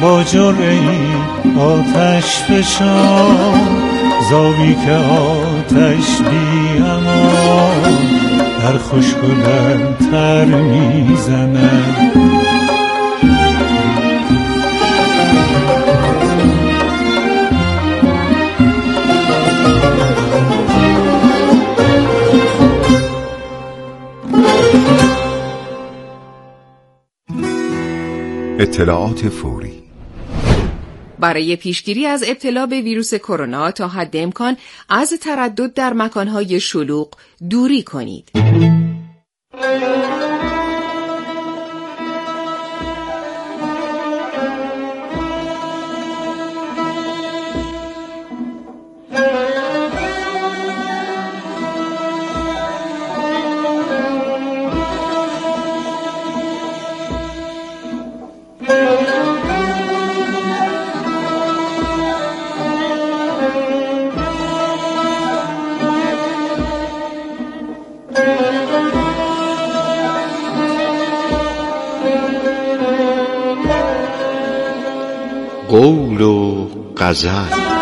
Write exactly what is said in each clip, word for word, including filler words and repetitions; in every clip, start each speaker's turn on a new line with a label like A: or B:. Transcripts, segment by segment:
A: با جرعه‌ای آتش فشان، زاوی که آتش بی امان در خوشگلم تر میزند.
B: اطلاعات فوری
C: برای پیشگیری از ابتلا به ویروس کرونا تا حد امکان از تردد در مکانهای شلوغ دوری کنید.
D: قول و غزل.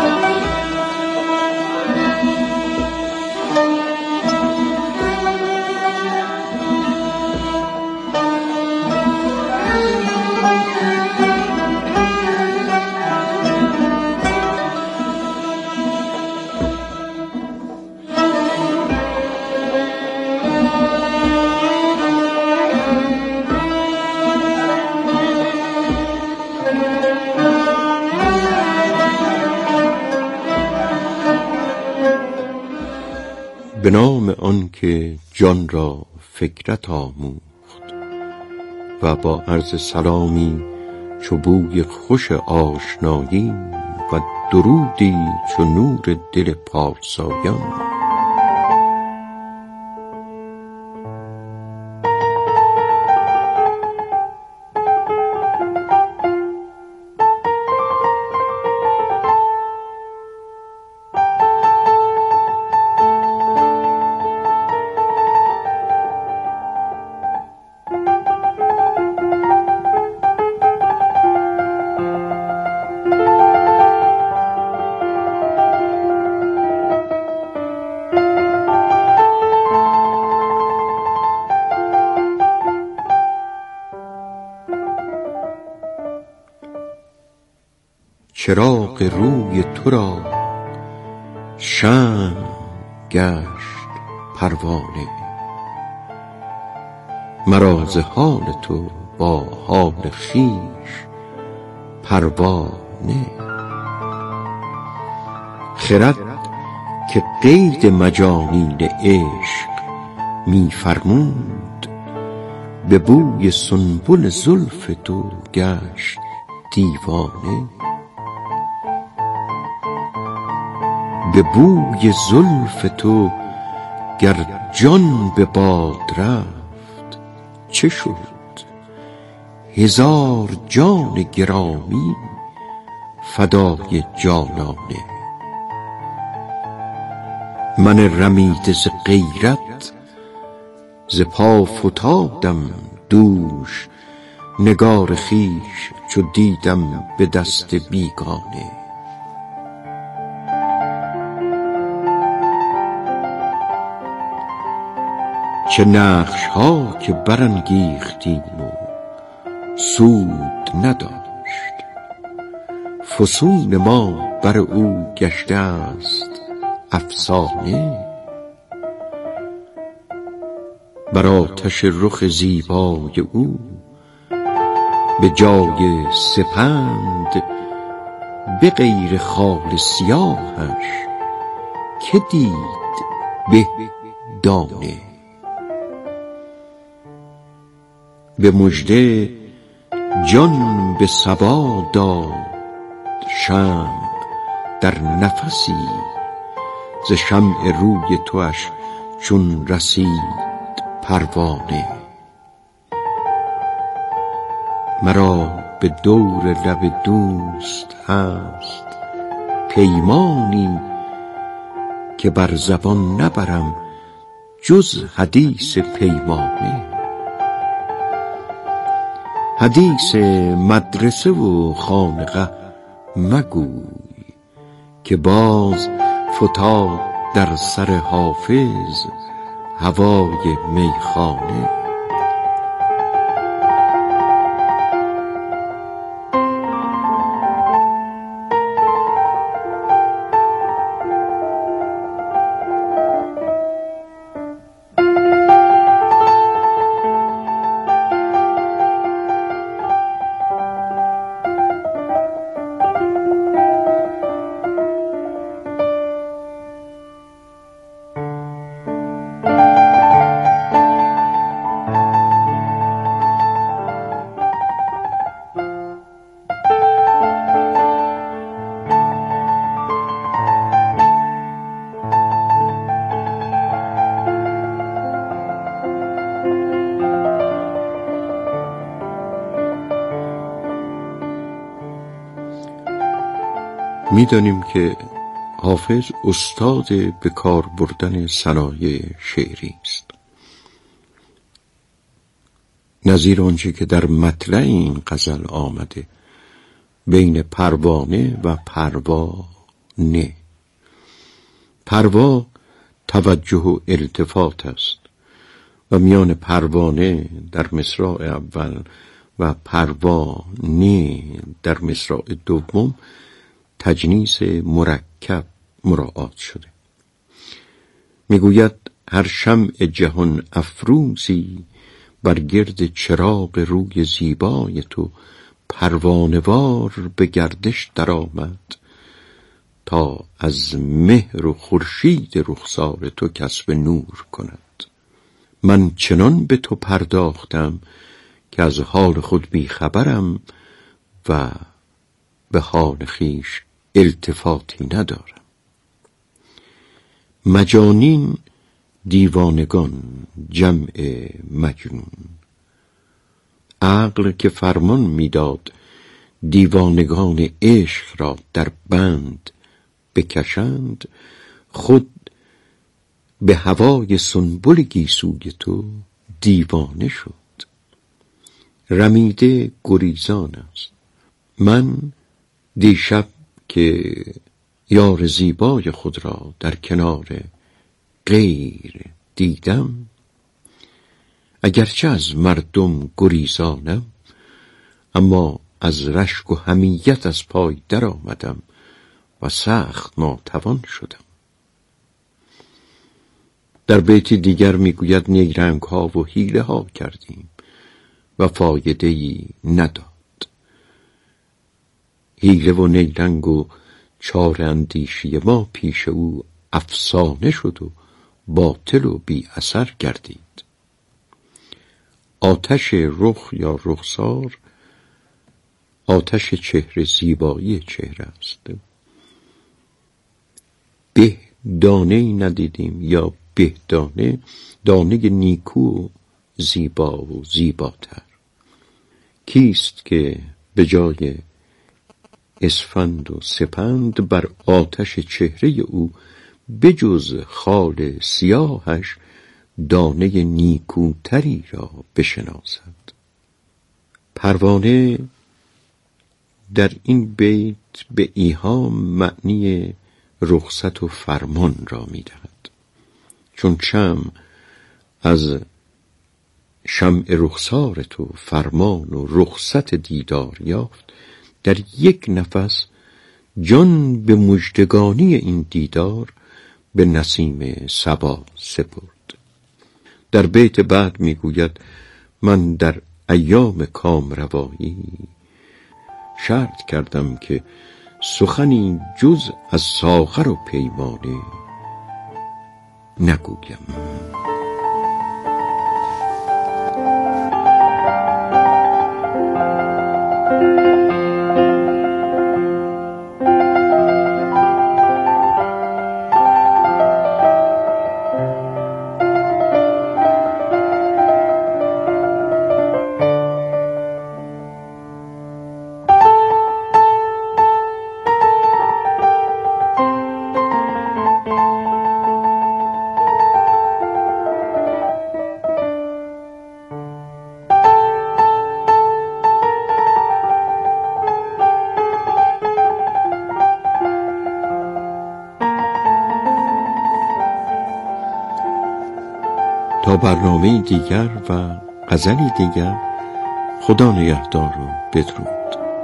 D: به نام آن که جان را فکرت آموخت و با عرض سلامی چو بوی خوش آشنایی و درودی چو نور دل پارسایان. چراغ روی تو را شمع گشت پروانه، مرا ز حال تو با حال خویش پروا نه. خرد که قید مجانین عشق می فرمود، به بوی سنبل زلف تو گشت دیوانه. به بوی زلف تو گر جان به باد رفت چه شد؟ هزار جان گرامی فدای جانانه. من رمیده ز غیرت ز پا فتادم دوش، نگار خویش چو دیدم به دست بیگانه. چه نقش ها که برانگیختیم و سود نداشت، فسون ما بر او گشته است افسانه. بر آتش رخ زیبای او به جای سپند، به غیر خال سیاهش که دید به دانه. به مژده جان به صبا داد شمع در نفسی، ز شمع روی تواش چون رسید پروانه. مرا به دور لب دوست هست پیمانی، که بر زبان نبرم جز حدیث پیمانه. حدیث مدرسه و خانقه مگوی، که باز فتاد در سر حافظ هوای میخانه. می‌دانیم که حافظ استاد به کار بردن صنایع شعری است. نظیر آنچه که در مطلع این غزل آمده بین پروانه و پروانه. پروا توجه و التفات است و میان پروانه در مصرع اول و پروانه در مصرع دوم تجنیس مرکب مراعات شده. میگوید هر شمع جهان افروزی بر گرد چراغ روی زیبای تو پروانه‌وار به گردش درآمد، تا از مهر و خورشید رخسار تو کسب نور کند. من چنان به تو پرداختم که از حال خود بیخبرم و به حال خویش التفاتی ندارم. مجانین دیوانگان جمع مجنون. عقل که فرمان میداد دیوانگان عشق را در بند بکشند، خود به هوای سنبل گیسوی تو دیوانه شد. رمیده گریزان است. من دیشب که یار زیبای خود را در کنار غیر دیدم، اگرچه از مردم گریزانم، اما از رشک و حمیت از پای در آمدم و سخت ناتوان شدم. در بیت دیگر میگوید نیرنگ ها و حیله ها کردیم و فایده‌ای نداد. حیله و نیرنگ و چاره اندیشی ما پیش او افسانه شد و باطل و بی اثر گردید. آتش رخ یا رخسار آتش چهره زیبایی چهره است. به دانه ندیدیم یا به دانه دانه نیکو و زیبا و زیباتر. کیست که به جای اسفند و سپند بر آتش چهره او بجز خال سیاهش دانه نیکوتری را بشناسد؟ پروانه در این بیت به ایهام معنی رخصت و فرمان را می‌دهد، چون شمع از شمع رخسار تو فرمان و رخصت دیدار یافت، در یک نفس جان به مژدگانی این دیدار به نسیم صبا سپرد. در بیت بعد میگوید من در ایام کامروایی شرط کردم که سخنی جز از ساغر و پیمانه نگویم. برنامه دیگر و غزلی دیگر، خدا نگهدار و بدرود.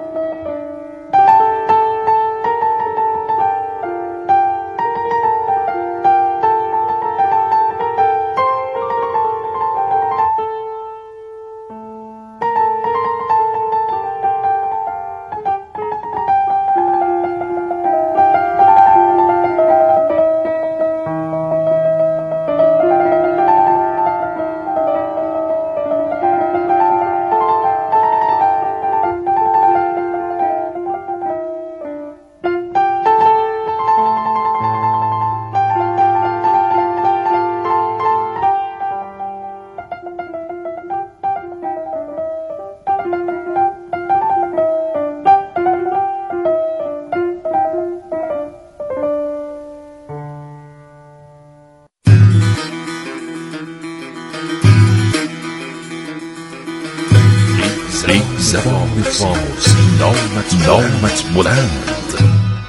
E: زبان فارسی نامت نامت بلند،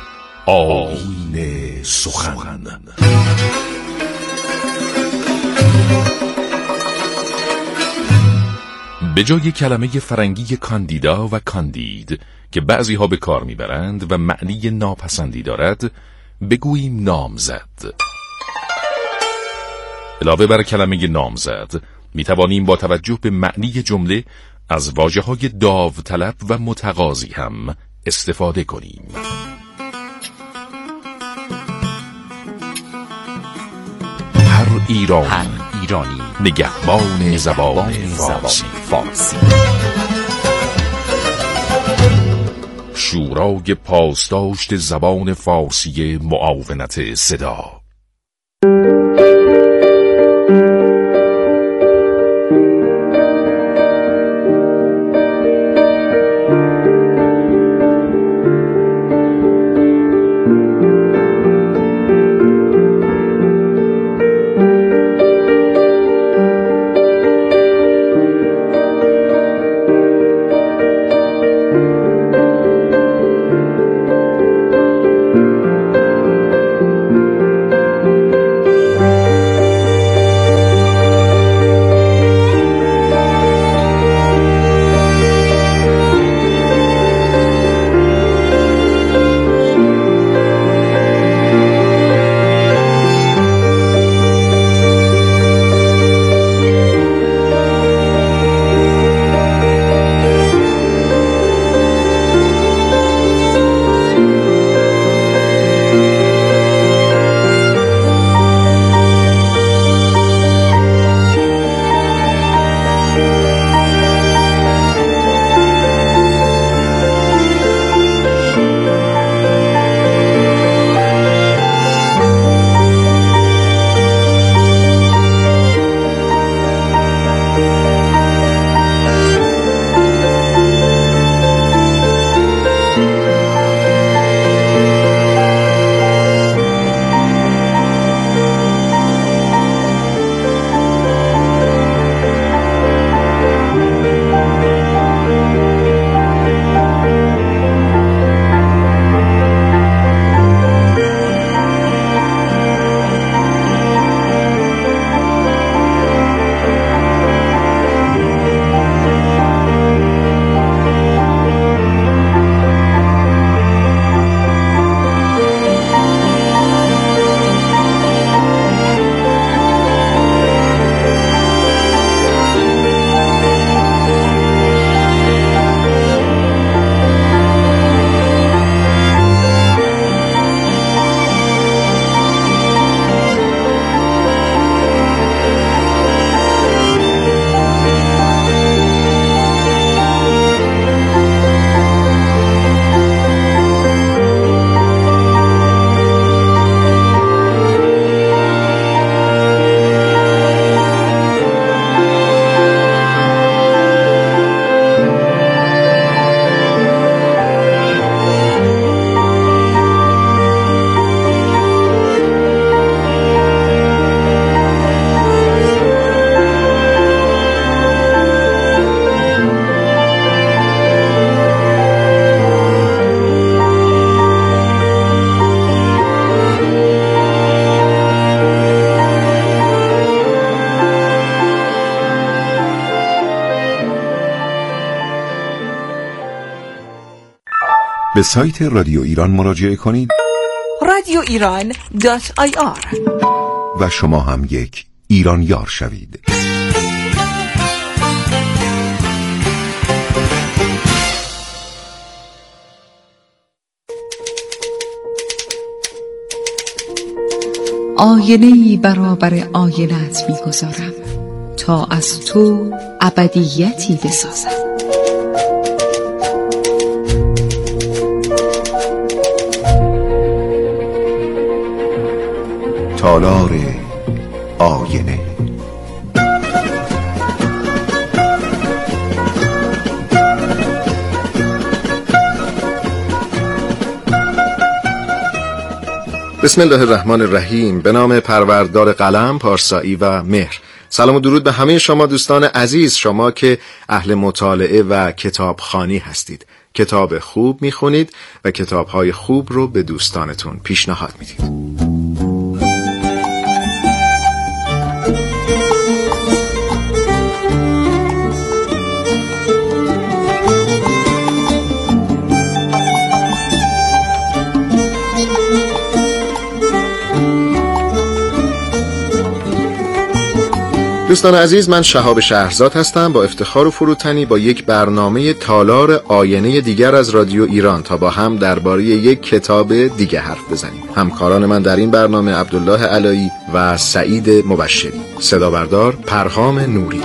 E: آیین سخن. به جای کلمه فرنگی کاندیدا و کاندید که بعضی ها به کار میبرند و معنی ناپسندی دارد، بگوییم نامزد. علاوه بر کلمه نامزد میتوانیم با توجه به معنی جمله از واژه‌های داوطلب و متقاضی هم استفاده کنیم. هر ایرانی, هر ایرانی نگهبان, نگهبان زبان فارسی. فارسی شورای پاسداشت زبان فارسی معاونت صدا.
B: به سایت رادیو ایران مراجعه کنید
F: رادیو ایران دات آی آر
B: و شما هم یک ایرانیار شوید.
G: آینه‌ای برابر آینه‌ات می‌گذارم تا از تو ابدیتی بسازم.
B: تالار آینه.
H: بسم الله الرحمن الرحیم. به نام پروردگار قلم، پارسایی و مهر. سلام و درود به همه شما دوستان عزیز، شما که اهل مطالعه و کتابخوانی هستید. کتاب خوب میخونید و کتابهای خوب رو به دوستانتون پیشنهاد میدید. دوستان عزیز، من شهاب شهرزاد هستم با افتخار و فروتنی با یک برنامه تالار آینه دیگر از رادیو ایران تا با هم درباره یک کتاب دیگه حرف بزنیم. همکاران من در این برنامه عبدالله علایی و سعید مبشری، صدا بردار پرهام نوری.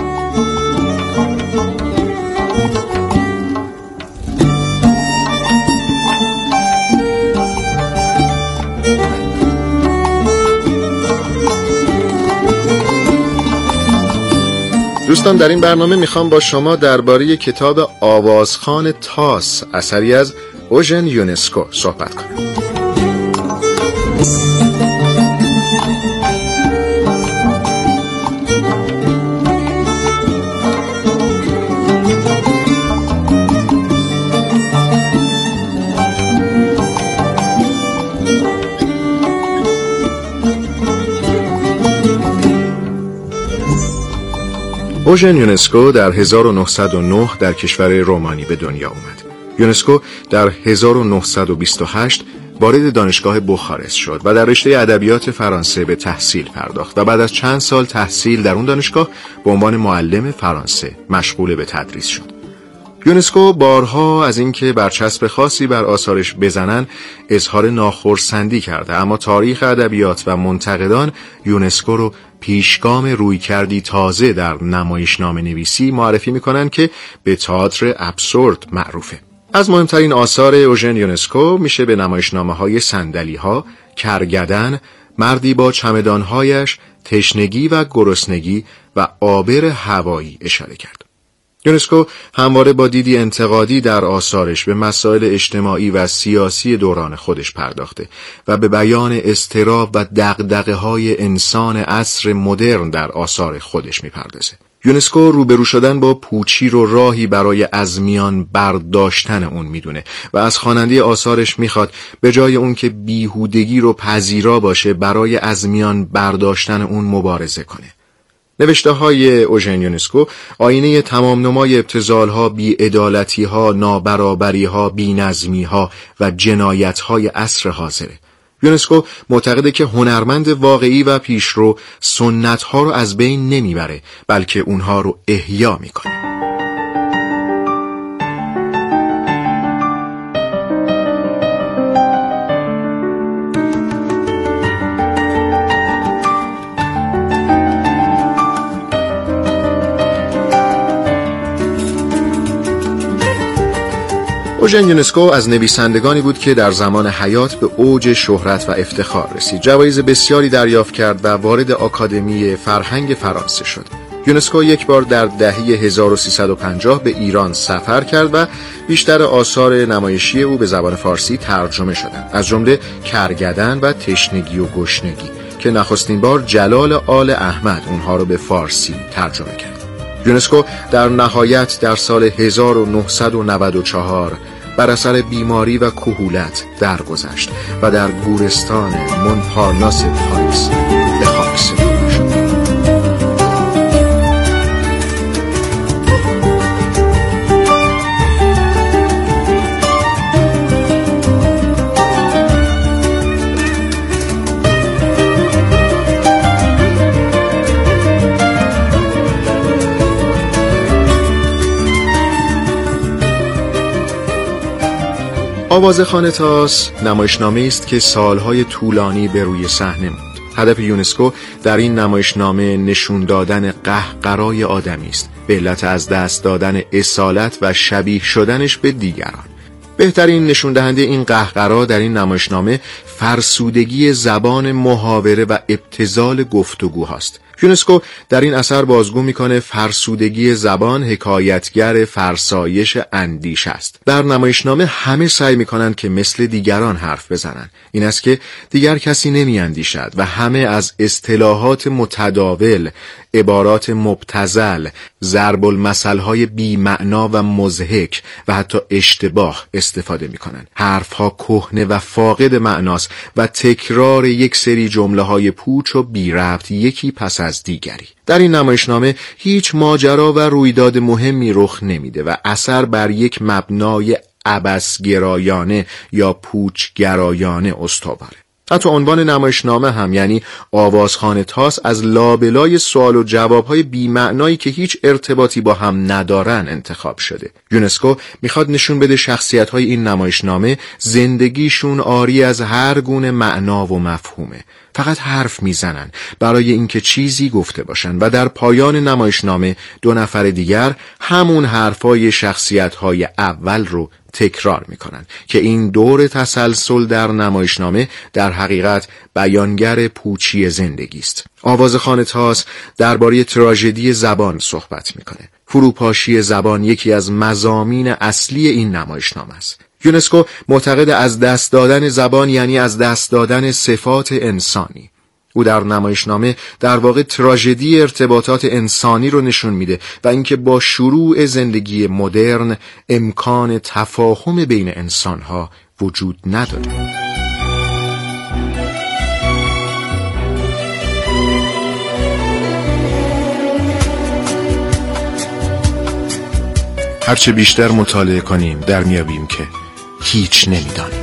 H: دوستان، در این برنامه میخوام با شما درباره کتاب آوازخوان تاس اثری از اوژن یونسکو صحبت کنم. اوژن یونسکو در هزار و نهصد و نه در کشور رومانی به دنیا اومد. یونسکو در هزار و نهصد و بیست و هشت وارد دانشگاه بخارست شد و در رشته ادبیات فرانسه به تحصیل پرداخت و بعد از چند سال تحصیل در اون دانشگاه به عنوان معلم فرانسه مشغول به تدریس شد. یونسکو بارها از اینکه برچسب خاصی بر آثارش بزنن اظهار ناخرسندی کرده، اما تاریخ ادبیات و منتقدان یونسکو رو پیشگام رویکردی تازه در نمایشنامه نویسی معرفی میکنن که به تئاتر ابسورد معروفه. از مهمترین آثار اوژن یونسکو میشه به نمایشنامه‌های صندلی‌ها، کرگدن، مردی با چمدان‌هایش، تشنگی و گرسنگی و آبر هوایی اشاره کرد. یونسکو همواره با دیدی انتقادی در آثارش به مسائل اجتماعی و سیاسی دوران خودش پرداخته و به بیان اضطراب و دغدغه‌های انسان عصر مدرن در آثار خودش میپردازه. یونسکو روبرو شدن با پوچی رو راهی برای از میان برداشتن اون میدونه و از خواننده آثارش میخواد به جای اون که بیهودگی رو پذیرا باشه برای از میان برداشتن اون مبارزه کنه. نوشته های اوژن یونسکو آینه تمام نمای ابتذال‌ها، بی‌عدالتی‌ها، نابرابری‌ها، بی‌نظمی‌ها و جنایت‌های عصر حاضره. یونسکو معتقده که هنرمند واقعی و پیشرو سنت‌ها رو از بین نمیبره، بلکه اونها رو احیا میکنه. اوژن یونسکو از نویسندگانی بود که در زمان حیات به اوج شهرت و افتخار رسید. جوایز بسیاری دریافت کرد و وارد آکادمی فرهنگ فرانسه شد. یونسکو یک بار در دهه هزار و سیصد و پنجاه به ایران سفر کرد و بیشتر آثار نمایشی او به زبان فارسی ترجمه شدند، از جمله کرگدن و تشنگی و گشنگی که نخستین بار جلال آل احمد اونها رو به فارسی ترجمه کرد. یونسکو در نهایت در سال هزار و نهصد و نود و چهار بر اثر بیماری و کهولت درگذشت و در گورستان مونپارناس پاریس به خاک سپرده شد. آوازخوان تاس نمایشنامه است که سالهای طولانی به روی صحنه موند. هدف یونسکو در این نمایشنامه نشون دادن قهقرای آدمی است به علت از دست دادن اصالت و شبیه شدنش به دیگران. بهترین نشون دهنده این قهقرا در این نمایشنامه فرسودگی زبان محاوره و ابتذال گفتگو هاست. یونسکو در این اثر بازگو میکنه فرسودگی زبان حکایتگر فرسایش اندیش است. در نمایشنامه همه سعی میکنند که مثل دیگران حرف بزنند. این است که دیگر کسی نمیاندیشد و همه از اصطلاحات متداول، عبارات مبتذل، ضرب المثل‌های بی معنا و مضحک و حتی اشتباه استفاده میکنند. حرفها کهنه و فاقد معناست و تکرار یک سری جمله‌های پوچ و بی ربط یکی پس از دیگری. در این نمایشنامه هیچ ماجرا و رویداد مهمی رخ نمیده و اثر بر یک مبنای عبث‌گرایانه یا پوچگرایانه استواره. حتی عنوان نمایشنامه هم، یعنی آوازخوان تاس، از لابلای سوال و جوابهای بی‌معنایی که هیچ ارتباطی با هم ندارن انتخاب شده. یونسکو میخواد نشون بده شخصیت‌های این نمایشنامه زندگیشون عاری از هر گونه معنا و مفهومه. فقط حرف میزنن برای اینکه چیزی گفته باشن و در پایان نمایشنامه دو نفر دیگر همون حرفای شخصیت‌های اول رو تکرار میکنن که این دور تسلسل در نمایشنامه در حقیقت بیانگر پوچی زندگی است. آوازخوان تاس درباره تراژدی زبان صحبت میکنه. فروپاشی زبان یکی از مضامین اصلی این نمایشنامه است. یونسکو معتقد از دست دادن زبان یعنی از دست دادن صفات انسانی. او در نمایشنامه در واقع تراژدی ارتباطات انسانی رو نشون میده و اینکه با شروع زندگی مدرن امکان تفاهم بین انسانها وجود نداره. هرچه بیشتر مطالعه کنیم در میابیم که هیچ نمیدانیم.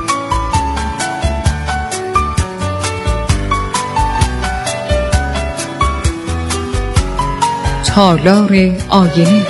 G: تالار آینه.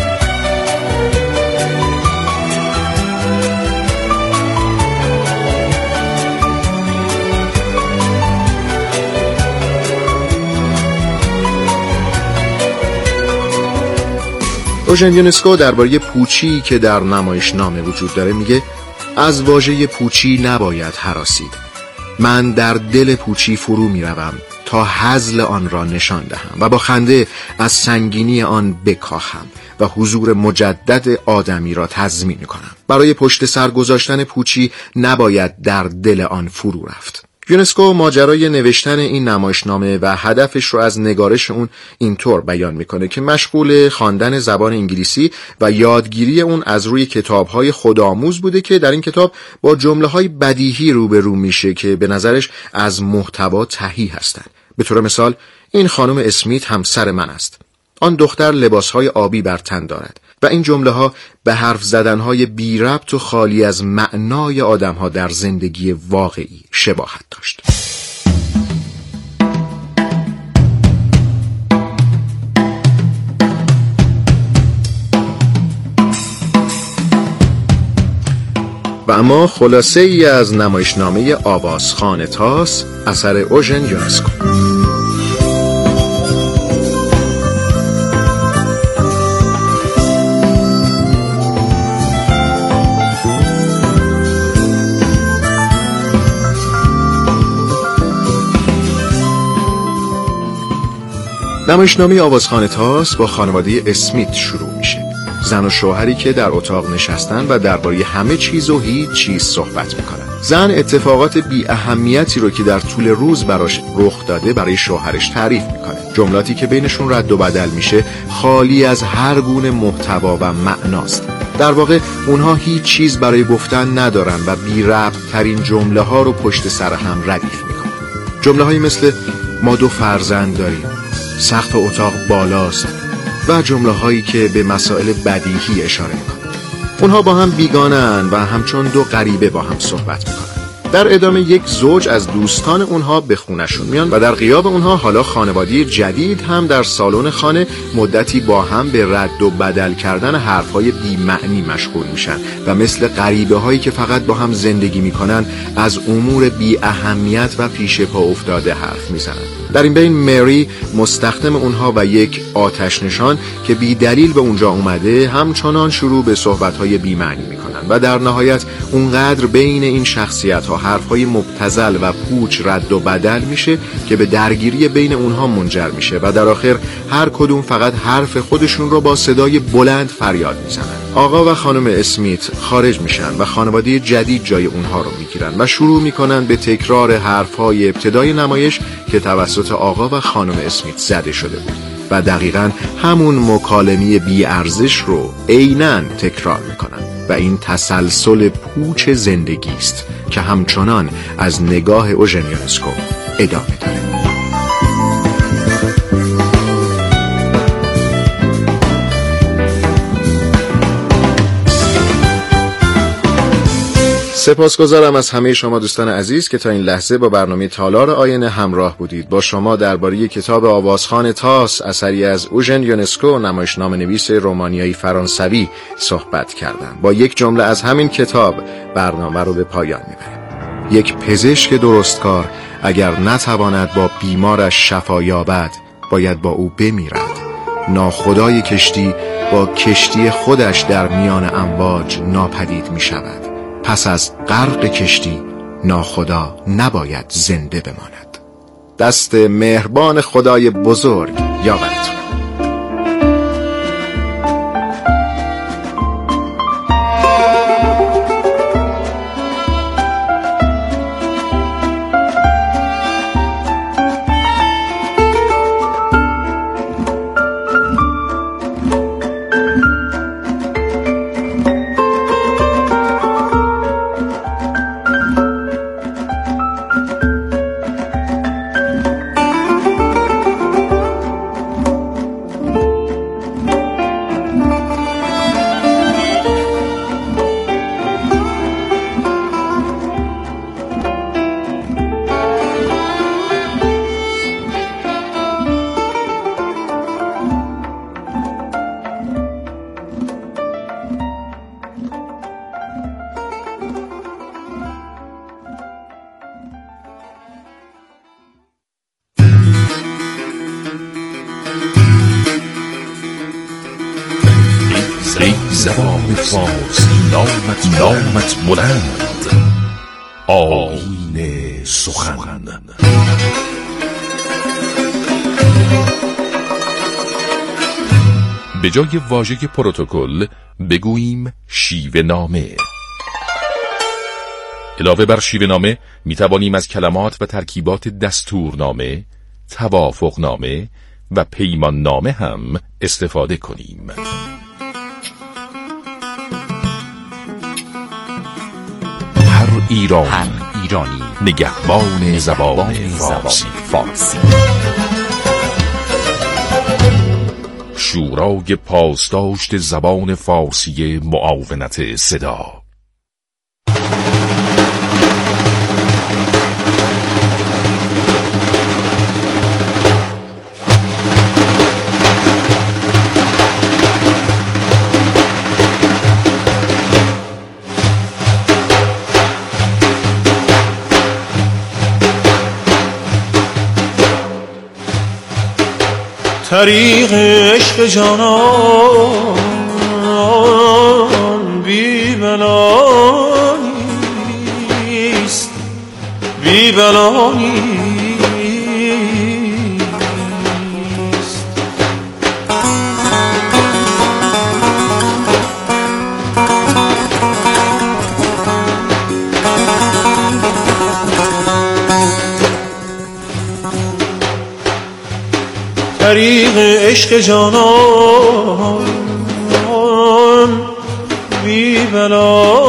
H: اوژن یونسکو درباره پوچی که در نمایشنامه وجود داره میگه از واژه پوچی نباید هراسید. من در دل پوچی فرو میروم تا هزل آن را نشان دهم و با خنده از سنگینی آن بکاهم و حضور مجدد آدمی را تضمین کنم. برای پشت سر گذاشتن پوچی نباید در دل آن فرو رفت. یونسکو ماجرای نوشتن این نمایشنامه و هدفش رو از نگارش اون اینطور بیان میکنه که مشغول خواندن زبان انگلیسی و یادگیری اون از روی کتاب‌های خودآموز بوده که در این کتاب با جمله‌های بدیهی روبرو میشه که به نظرش از محتوا تهی هستند. به طور مثال این خانم اسمیت همسر من است. آن دختر لباسهای آبی بر تن دارد و این جمله ها به حرف زدنهای بی ربط و خالی از معنای آدم ها در زندگی واقعی شباهت داشت. و اما خلاصه ای از نمایشنامه آوازخوان تاس اثر اوژن یونسکو. نمایشنامه آوازخوان تاس با خانواده اسمیت شروع میشه. زن و شوهری که در اتاق نشستن و درباره همه چیز و هیچ چیز صحبت میکنن. زن اتفاقات بی اهمیتی رو که در طول روز براش رخ داده برای شوهرش تعریف میکنه. جملاتی که بینشون رد و بدل میشه خالی از هر گونه محتوا و معناست. در واقع اونها هیچ چیز برای گفتن ندارن و بی ربط ترین جمله ها رو پشت سر هم ردیف میکنن. جمله هایی مثل ما دو فرزند داریم، سقف اتاق بالاست و جمله هایی که به مسائل بدیهی اشاره میکنن. اونها با هم بیگانه‌اند و همچون دو غریبه با هم صحبت میکنن. در ادامه یک زوج از دوستان اونها به خونشون میان و در غیاب اونها حالا خانواده جدید هم در سالن خانه مدتی با هم به رد و بدل کردن حرفهای بی معنی مشغول میشن و مثل غریبه هایی که فقط با هم زندگی میکنن از امور بی اهمیت و پیش پا افتاده حرف میزنن. در این بین مری مستخدم اونها و یک آتش نشان که بی دلیل به اونجا اومده همچنان شروع به صحبت‌های بی معنی میکنن و در نهایت اونقدر بین این شخصیت‌ها حرف‌های مبتذل و پوچ رد و بدل میشه که به درگیری بین اونها منجر میشه و در آخر هر کدوم فقط حرف خودشون رو با صدای بلند فریاد میزنن. آقا و خانم اسمیت خارج میشن و خانواده جدید جای اونها رو میگیرن و شروع میکنن به تکرار حرف‌های ابتدای نمایش که توسط آقا و خانم اسمیت زده شده بود و دقیقاً همون مکالمه بی ارزش رو عیناً تکرار میکنن و این تسلسل پوچ زندگی است که همچنان از نگاه اوژن یونسکو ادامه داره. سپاسگزارم از همه شما دوستان عزیز که تا این لحظه با برنامه تالار آینه همراه بودید. با شما درباره کتاب آوازخوان تاس اثری از اوژن یونسکو نمایشنامه نویس رومانیایی فرانسوی صحبت کردم. با یک جمله از همین کتاب برنامه رو به پایان میبریم. یک پزشک درستکار اگر نتواند با بیمارش شفا یابد باید با او بمیرد. ناخدای کشتی با کشتی خودش در میان امواج ناپدید میشود. پس از غرق کشتی ناخدا نباید زنده بماند. دست مهربان خدای بزرگ یاورتون.
E: زبان فارسی نامت نامت بلند آیین سخن. به جای واژه پروتکل بگوییم شیوه نامه. علاوه بر شیوه نامه می توانیم از کلمات و ترکیبات دستورنامه، توافقنامه و پیمان نامه هم استفاده کنیم. هر ایران هر ایرانی نگهبان زبان فارسی. فارسی شورای پاسداشت زبان فارسی معاونت صدا.
A: طریق عشق جانان بی بلانیست، بی بلانیست. طریق عشق جانان بی بلا